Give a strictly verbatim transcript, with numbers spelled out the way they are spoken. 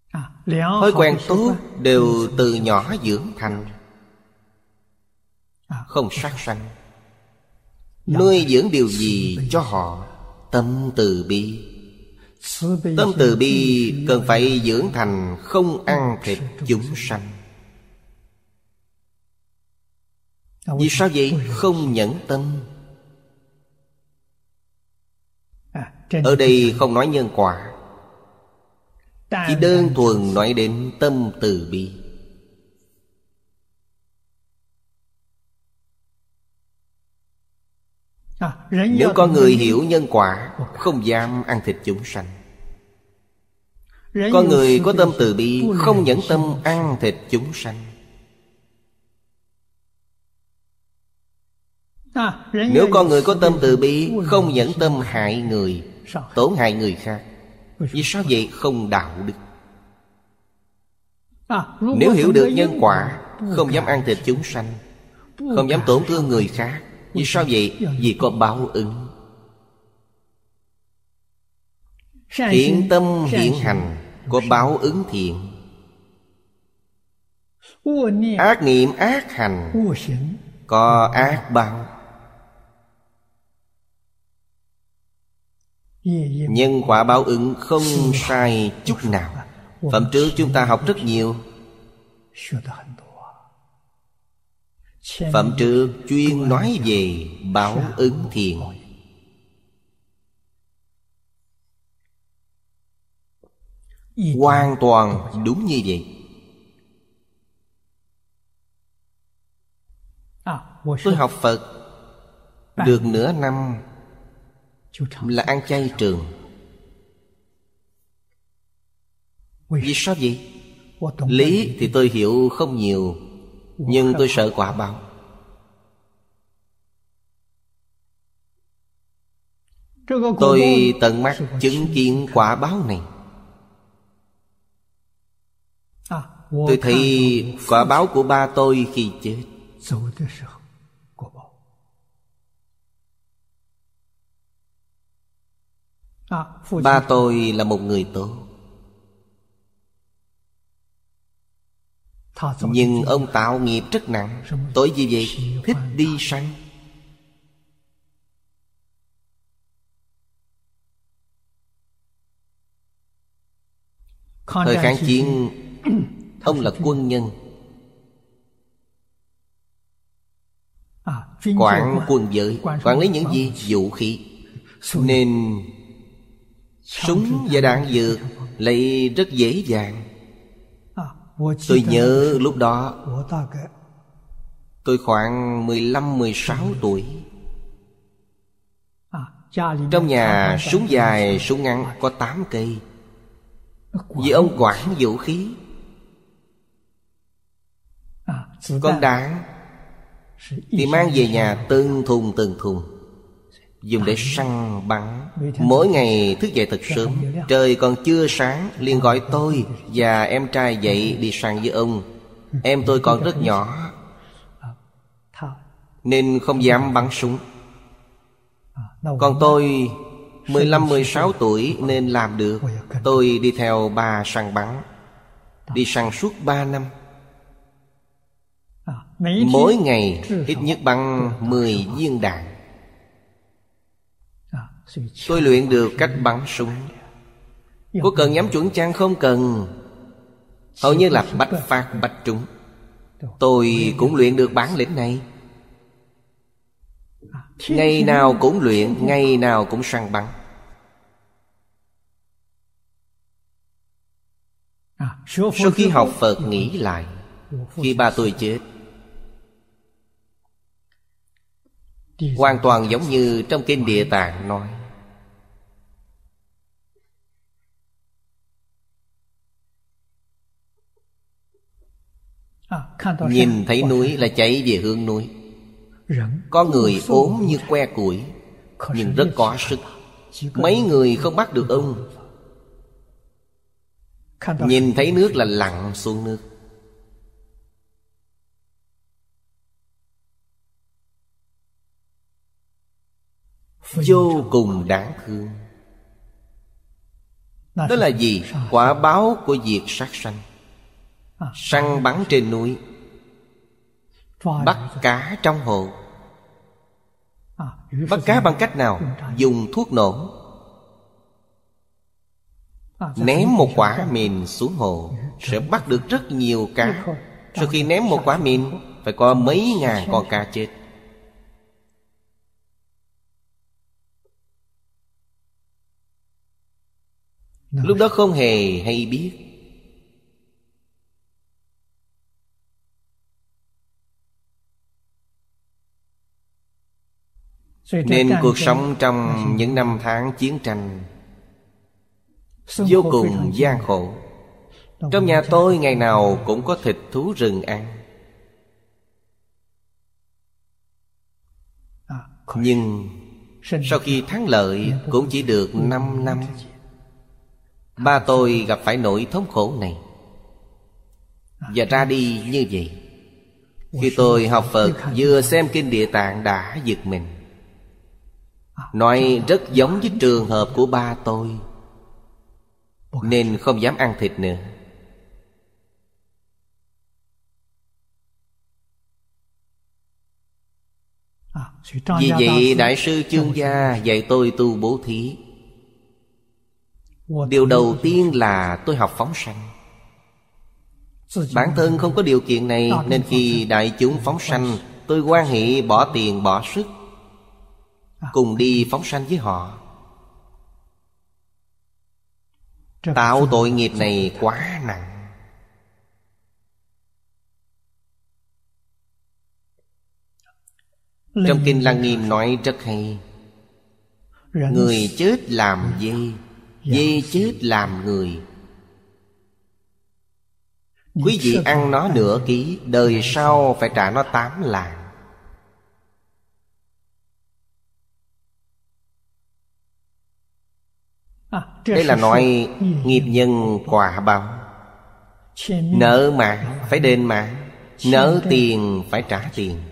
Thói quen tốt đều từ nhỏ dưỡng thành, không sát sanh. Nuôi dưỡng điều gì cho họ? Tâm từ bi. Tâm từ bi cần phải dưỡng thành không ăn thịt chúng sanh. Vì sao vậy? Không nhẫn tâm. Ở đây không nói nhân quả, chỉ đơn thuần nói đến tâm từ bi. Nếu con người hiểu nhân quả, không dám ăn thịt chúng sanh. Con người có tâm từ bi, không nhẫn tâm ăn thịt chúng sanh. Nếu con người có tâm từ bi, không nhẫn tâm hại người, tổn hại người khác. Vì sao vậy? Không đạo đức. Nếu hiểu được nhân quả, không dám ăn thịt chúng sanh, không dám tổn thương người khác. Vì sao vậy? Vì có báo ứng. Thiện tâm hiện hành, có báo ứng thiện. Ác niệm ác hành, có ác báo. Nhân quả báo ứng không sai chút nào. Phẩm trước chúng ta học rất nhiều. Phẩm trước chuyên nói về báo ứng thiện. Hoàn toàn đúng như vậy. Tôi học Phật được nửa năm là ăn chay trường. Vì sao vậy? Lý thì tôi hiểu không nhiều, nhưng tôi sợ quả báo. Tôi tận mắt chứng kiến quả báo này. Tôi thấy quả báo của ba tôi khi chết. Ba tôi là một người tốt, nhưng ông tạo nghiệp rất nặng. Tội gì vậy? Thích đi săn. Thời kháng chiến, ông là quân nhân, quản quân giới, quản lý những gì? Vũ khí. Nên súng và đạn dược lại rất dễ dàng. Tôi nhớ lúc đó tôi khoảng mười lăm mười sáu tuổi. Trong nhà súng dài súng ngắn có tám cây. Vì ông quản vũ khí. Con đạn thì mang về nhà từng thùng từng thùng, dùng để săn bắn. Mỗi ngày thức dậy thật sớm, trời còn chưa sáng liền gọi tôi và em trai dậy đi săn với ông. Em tôi còn rất nhỏ nên không dám bắn súng. Còn tôi mười lăm mười sáu tuổi nên làm được. Tôi đi theo ba săn bắn, đi săn suốt ba năm. Mỗi ngày ít nhất bắn mười viên đạn. Tôi luyện được cách bắn súng. Có cần nhắm chuẩn chăng? Không cần. Hầu như là bách phát bách trúng. Tôi cũng luyện được bản lĩnh này. Ngày nào cũng luyện, ngày nào cũng săn bắn. Sau khi học Phật nghĩ lại, khi ba tôi chết, hoàn toàn giống như trong kinh Địa Tạng nói. Nhìn thấy núi là chạy về hướng núi. Có người ốm như que củi, nhưng rất có sức. Mấy người không bắt được ông. Nhìn thấy nước là lặn xuống nước. Vô cùng đáng thương. Đó là gì? Quả báo của việc sát sanh. Săn bắn trên núi, bắt cá trong hồ. Bắt cá bằng cách nào? Dùng thuốc nổ. Ném một quả mìn xuống hồ sẽ bắt được rất nhiều cá. Sau khi ném một quả mìn, phải có mấy ngàn con cá chết. Lúc đó không hề hay biết. Nên cuộc sống trong những năm tháng chiến tranh vô cùng gian khổ. Trong nhà tôi ngày nào cũng có thịt thú rừng ăn. Nhưng sau khi thắng lợi cũng chỉ được năm năm. Ba tôi gặp phải nỗi thống khổ này và ra đi như vậy. Khi tôi học Phật, vừa xem kinh Địa Tạng đã giật mình. Nói rất giống với trường hợp của ba tôi, nên không dám ăn thịt nữa. Vì vậy Đại sư Chương Gia dạy tôi tu bố thí. Điều đầu tiên là tôi học phóng sanh. Bản thân không có điều kiện này, nên khi đại chúng phóng sanh, tôi hoan hỷ bỏ tiền bỏ sức cùng đi phóng sanh với họ. Tạo tội nghiệp này quá nặng. Trong Kinh Lăng Nghiêm nói rất hay: người chết làm dê, dê chết làm người. Quý vị ăn nó nửa ký, đời sau phải trả nó tám lạng. Đây là nói nghiệp nhân quả báo. Nợ mạng phải đền mạng, nợ tiền phải trả tiền.